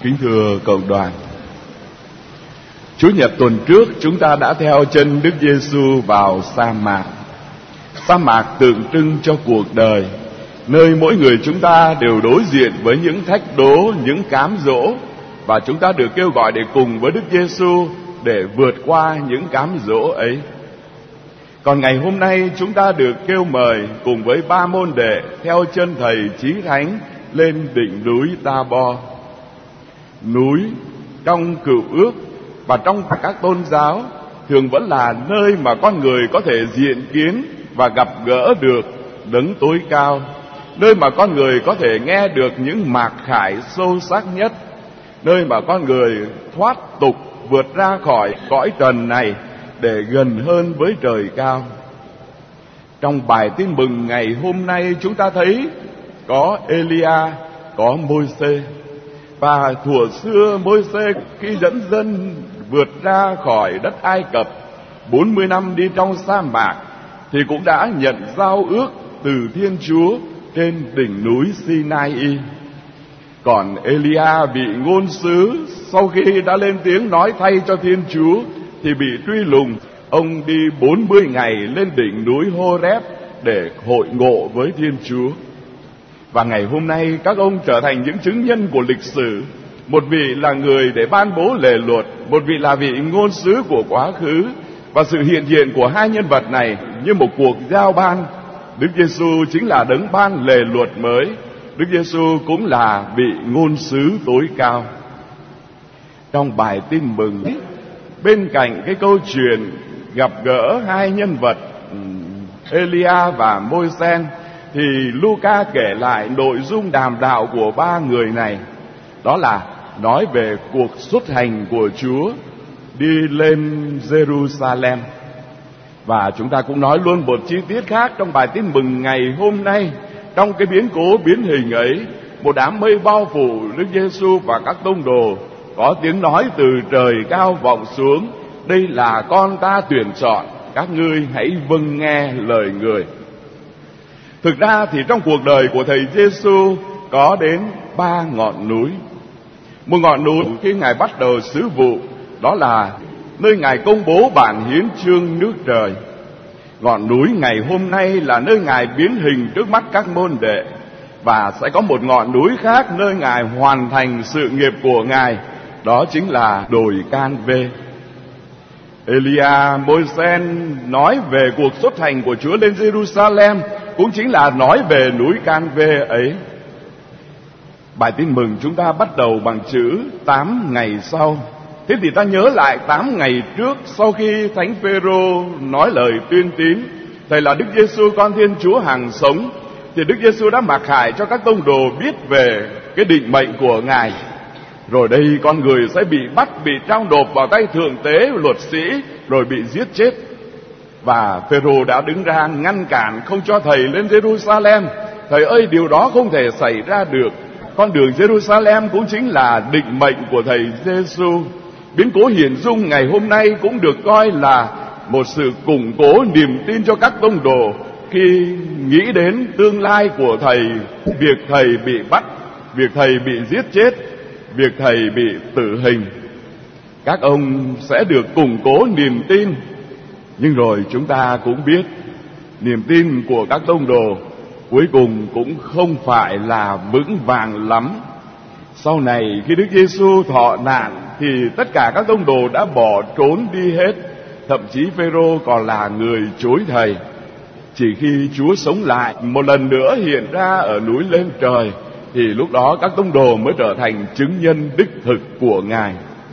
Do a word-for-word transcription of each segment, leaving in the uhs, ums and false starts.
Kính thưa cộng đoàn, Chủ nhật tuần trước chúng ta đã theo chân Đức Giêsu vào sa mạc. Sa mạc tượng trưng cho cuộc đời, nơi mỗi người chúng ta đều đối diện với những thách đố, những cám dỗ, và chúng ta được kêu gọi để cùng với Đức Giêsu để vượt qua những cám dỗ ấy. Còn ngày hôm nay chúng ta được kêu mời cùng với ba môn đệ theo chân thầy Chí Thánh lên đỉnh núi Ta-bo. Núi trong Cựu Ước và trong các tôn giáo thường vẫn là nơi mà con người có thể diện kiến và gặp gỡ được Đấng tối cao, nơi mà con người có thể nghe được những mạc khải sâu sắc nhất, nơi mà con người thoát tục vượt ra khỏi cõi trần này để gần hơn với trời cao. Trong bài tin mừng ngày hôm nay chúng ta thấy có Elia, có Môi-se. Và thuở xưa Môi-se khi dẫn dân vượt ra khỏi đất Ai Cập, bốn mươi năm đi trong sa mạc, thì cũng đã nhận giao ước từ Thiên Chúa trên đỉnh núi Sinai. Còn Elia vị ngôn sứ, sau khi đã lên tiếng nói thay cho Thiên Chúa thì bị truy lùng. Ông đi bốn mươi ngày lên đỉnh núi Hô-rép để hội ngộ với Thiên Chúa. Và ngày hôm nay các ông trở thành những chứng nhân của lịch sử. Một vị là người để ban bố lề luật, một vị là vị ngôn sứ của quá khứ. Và sự hiện diện của hai nhân vật này như một cuộc giao ban. Đức Giêsu chính là đấng ban lề luật mới, Đức Giêsu cũng là vị ngôn sứ tối cao. Trong bài tin mừng, bên cạnh cái câu chuyện gặp gỡ hai nhân vật Elia và Môi-se, thì Luca kể lại nội dung đàm đạo của ba người này. Đó là nói về cuộc xuất hành của Chúa đi lên Jerusalem. Và chúng ta cũng nói luôn một chi tiết khác trong bài tin mừng ngày hôm nay. Trong cái biến cố biến hình ấy, một đám mây bao phủ Đức Giêsu và các tông đồ, có tiếng nói từ trời cao vọng xuống: đây là con ta tuyển chọn, các ngươi hãy vâng nghe lời người. Thực ra thì trong cuộc đời của thầy Giêsu có đến ba ngọn núi. Một ngọn núi khi Ngài bắt đầu sứ vụ, đó là nơi Ngài công bố bản hiến chương nước trời. Ngọn núi ngày hôm nay là nơi Ngài biến hình trước mắt các môn đệ. Và sẽ có một ngọn núi khác nơi Ngài hoàn thành sự nghiệp của Ngài, đó chính là đồi Can-vê. Elia, Môi-se nói về cuộc xuất hành của Chúa lên Jerusalem, cũng chính là nói về núi Can-vê ấy. Bài tin mừng chúng ta bắt đầu bằng chữ tám ngày sau. Thế thì ta nhớ lại tám ngày trước, sau khi Thánh Phêrô nói lời tuyên tín Thầy là Đức Giêsu con Thiên Chúa hằng sống, thì Đức Giêsu đã mặc khải cho các tông đồ biết về cái định mệnh của Ngài. Rồi đây con người sẽ bị bắt, bị trao nộp vào tay thượng tế, luật sĩ, rồi bị giết chết. Và Phêrô đã đứng ra ngăn cản không cho thầy lên Jerusalem. Thầy ơi, điều đó không thể xảy ra được. Con đường Jerusalem cũng chính là định mệnh của thầy Giêsu. Biến cố hiển dung ngày hôm nay cũng được coi là một sự củng cố niềm tin cho các tông đồ khi nghĩ đến tương lai của thầy, việc thầy bị bắt, việc thầy bị giết chết, việc thầy bị tử hình. Các ông sẽ được củng cố niềm tin. Nhưng rồi chúng ta cũng biết niềm tin của các tông đồ cuối cùng cũng không phải là vững vàng lắm. Sau này khi Đức Giêsu thọ nạn thì tất cả các tông đồ đã bỏ trốn đi hết. Thậm chí Phêrô còn là người chối thầy. Chỉ khi Chúa sống lại một lần nữa hiện ra ở núi lên trời, thì lúc đó các tông đồ mới trở thành chứng nhân đích thực của Ngài.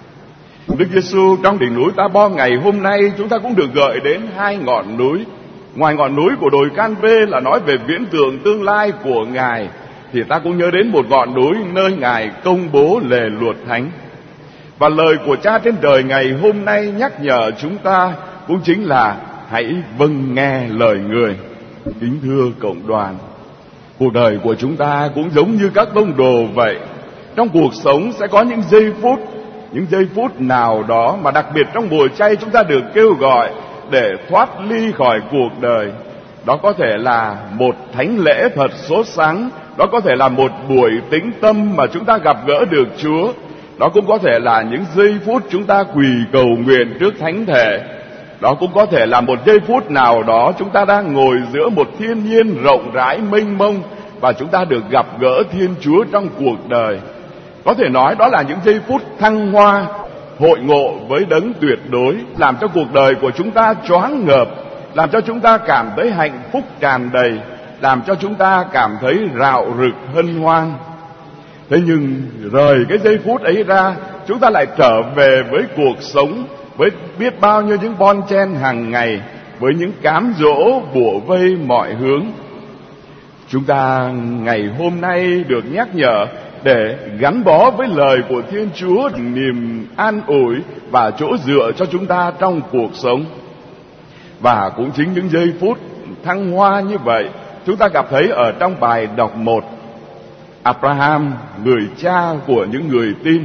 Đức Giêsu trong đỉnh núi Ta-bo ngày hôm nay chúng ta cũng được gợi đến hai ngọn núi. Ngoài ngọn núi của đồi Can-vê là nói về viễn tượng tương lai của Ngài, thì ta cũng nhớ đến một ngọn núi nơi Ngài công bố lề luật thánh. Và lời của Cha trên trời ngày hôm nay nhắc nhở chúng ta cũng chính là hãy vâng nghe lời người. Kính thưa cộng đoàn, cuộc đời của chúng ta cũng giống như các tông đồ vậy. Trong cuộc sống sẽ có những giây phút, những giây phút nào đó mà đặc biệt trong mùa chay chúng ta được kêu gọi để thoát ly khỏi cuộc đời. Đó có thể là một thánh lễ thật sốt sắng, đó có thể là một buổi tĩnh tâm mà chúng ta gặp gỡ được Chúa. Đó cũng có thể là những giây phút chúng ta quỳ cầu nguyện trước thánh thể. Đó cũng có thể là một giây phút nào đó chúng ta đang ngồi giữa một thiên nhiên rộng rãi mênh mông và chúng ta được gặp gỡ Thiên Chúa trong cuộc đời. Có thể nói đó là những giây phút thăng hoa, hội ngộ với đấng tuyệt đối, làm cho cuộc đời của chúng ta choáng ngợp, làm cho chúng ta cảm thấy hạnh phúc tràn đầy, làm cho chúng ta cảm thấy rạo rực hân hoan. Thế nhưng rời cái giây phút ấy ra, chúng ta lại trở về với cuộc sống, với biết bao nhiêu những bon chen hàng ngày, với những cám dỗ bủa vây mọi hướng. Chúng ta ngày hôm nay được nhắc nhở để gắn bó với lời của Thiên Chúa, niềm an ủi và chỗ dựa cho chúng ta trong cuộc sống. Và cũng chính những giây phút thăng hoa như vậy, chúng ta gặp thấy ở trong bài đọc một. Abraham, người cha của những người tin,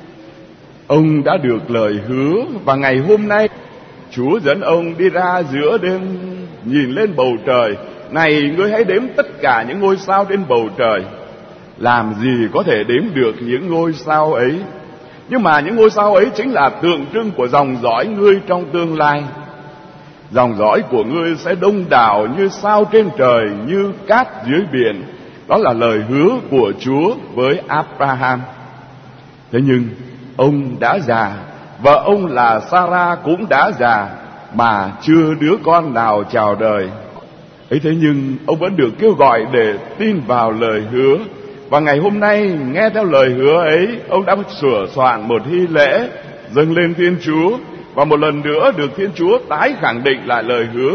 ông đã được lời hứa, và ngày hôm nay Chúa dẫn ông đi ra giữa đêm, nhìn lên bầu trời. Này, ngươi hãy đếm tất cả những ngôi sao trên bầu trời. Làm gì có thể đếm được những ngôi sao ấy? Nhưng mà những ngôi sao ấy chính là tượng trưng của dòng dõi ngươi trong tương lai. Dòng dõi của ngươi sẽ đông đảo như sao trên trời, như cát dưới biển. Đó là lời hứa của Chúa với Abraham. Thế nhưng ông đã già, và ông là Sarah cũng đã già, mà chưa đứa con nào chào đời. Ấy thế nhưng ông vẫn được kêu gọi để tin vào lời hứa. Và ngày hôm nay nghe theo lời hứa ấy, ông đã sửa soạn một hy lễ dâng lên Thiên Chúa, và một lần nữa được Thiên Chúa tái khẳng định lại lời hứa.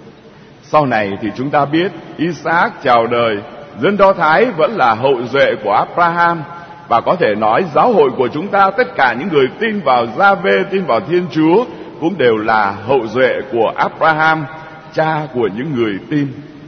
Sau này thì chúng ta biết Isaac chào đời, dân Do Thái vẫn là hậu duệ của Abraham. Và có thể nói giáo hội của chúng ta, tất cả những người tin vào Gia-vê, tin vào Thiên Chúa, cũng đều là hậu duệ của Abraham, cha của những người tin.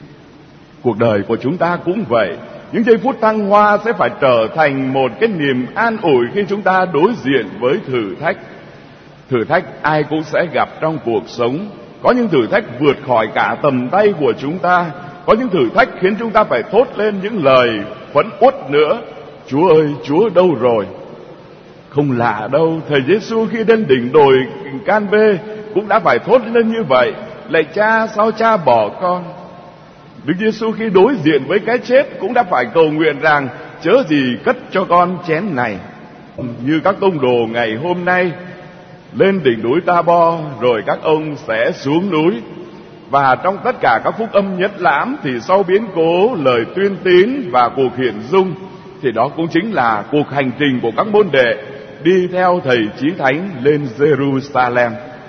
Cuộc đời của chúng ta cũng vậy. Những giây phút thăng hoa sẽ phải trở thành một cái niềm an ủi khi chúng ta đối diện với thử thách. Thử thách ai cũng sẽ gặp trong cuộc sống. Có những thử thách vượt khỏi cả tầm tay của chúng ta. Có những thử thách khiến chúng ta phải thốt lên những lời phẫn uất nữa. Chúa ơi, Chúa đâu rồi? Không lạ đâu, Thầy Giêsu khi lên đỉnh đồi Can Bê cũng đã phải thốt lên như vậy: lạy Cha, sao Cha bỏ con? Đức Giêsu khi đối diện với cái chết cũng đã phải cầu nguyện rằng: chớ gì cất cho con chén này. Như các tông đồ ngày hôm nay lên đỉnh núi Ta-bo, rồi các ông sẽ xuống núi. Và trong tất cả các phúc âm nhất lãm thì sau biến cố, lời tuyên tín và cuộc hiện dung, thì đó cũng chính là cuộc hành trình của các môn đệ đi theo Thầy Chí Thánh lên Jerusalem.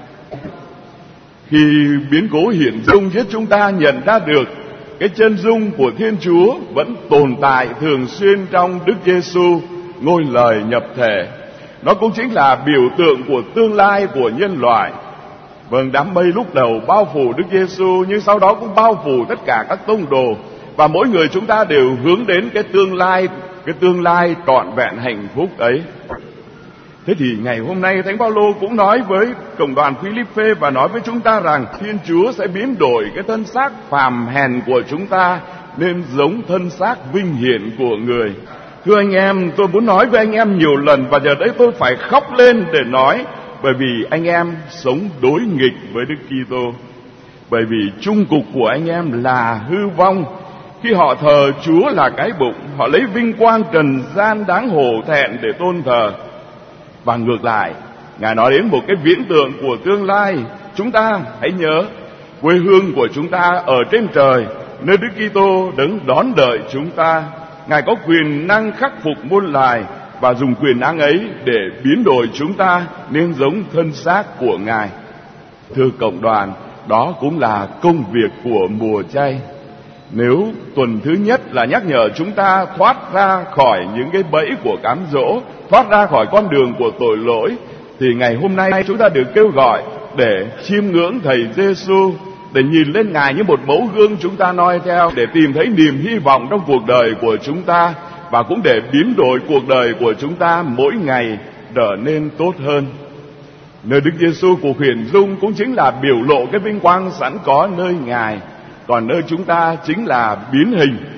Khi biến cố hiện dung giúp chúng ta nhận ra được cái chân dung của Thiên Chúa vẫn tồn tại thường xuyên trong Đức Giêsu, ngôi lời nhập thể. Nó cũng chính là biểu tượng của tương lai của nhân loại. Vâng, đám mây lúc đầu bao phủ Đức Giêsu, nhưng sau đó cũng bao phủ tất cả các tông đồ, và mỗi người chúng ta đều hướng đến cái tương lai, cái tương lai trọn vẹn hạnh phúc ấy. Thế thì ngày hôm nay Thánh Phaolô cũng nói với cộng đoàn Philippe và nói với chúng ta rằng Thiên Chúa sẽ biến đổi cái thân xác phàm hèn của chúng ta nên giống thân xác vinh hiển của người. Thưa anh em, tôi muốn nói với anh em nhiều lần, và giờ đấy tôi phải khóc lên để nói, bởi vì anh em sống đối nghịch với Đức Kitô. Bởi vì chung cục của anh em là hư vong. Khi họ thờ Chúa là cái bụng, họ lấy vinh quang trần gian đáng hổ thẹn để tôn thờ. Và ngược lại, Ngài nói đến một cái viễn tượng của tương lai. Chúng ta hãy nhớ, quê hương của chúng ta ở trên trời, nơi Đức Kitô đấng đón đợi chúng ta. Ngài có quyền năng khắc phục muôn loài, và dùng quyền năng ấy để biến đổi chúng ta nên giống thân xác của Ngài. Thưa cộng đoàn, đó cũng là công việc của mùa chay. Nếu tuần thứ nhất là nhắc nhở chúng ta thoát ra khỏi những cái bẫy của cám dỗ, thoát ra khỏi con đường của tội lỗi, thì ngày hôm nay chúng ta được kêu gọi để chiêm ngưỡng Thầy Giêsu, để nhìn lên Ngài như một mẫu gương chúng ta noi theo, để tìm thấy niềm hy vọng trong cuộc đời của chúng ta, và cũng để biến đổi cuộc đời của chúng ta mỗi ngày trở nên tốt hơn. Nơi Đức Giêsu cuộc hiển dung cũng chính là biểu lộ cái vinh quang sẵn có nơi Ngài, còn nơi chúng ta chính là biến hình.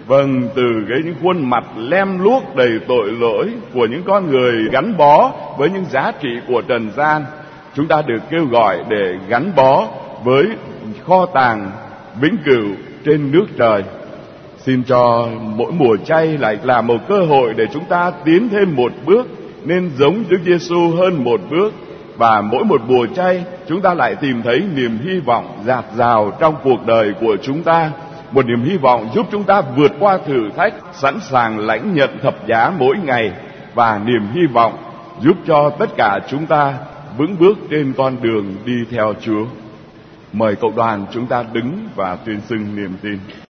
Vâng, từ cái những khuôn mặt lem luốc đầy tội lỗi của những con người gắn bó với những giá trị của trần gian, chúng ta được kêu gọi để gắn bó với kho tàng vĩnh cửu trên nước trời. Xin cho mỗi mùa chay lại là một cơ hội để chúng ta tiến thêm một bước, nên giống Đức Giêsu hơn một bước. Và mỗi một mùa chay, chúng ta lại tìm thấy niềm hy vọng dạt dào trong cuộc đời của chúng ta. Một niềm hy vọng giúp chúng ta vượt qua thử thách, sẵn sàng lãnh nhận thập giá mỗi ngày. Và niềm hy vọng giúp cho tất cả chúng ta vững bước trên con đường đi theo Chúa. Mời cộng đoàn chúng ta đứng và tuyên xưng niềm tin.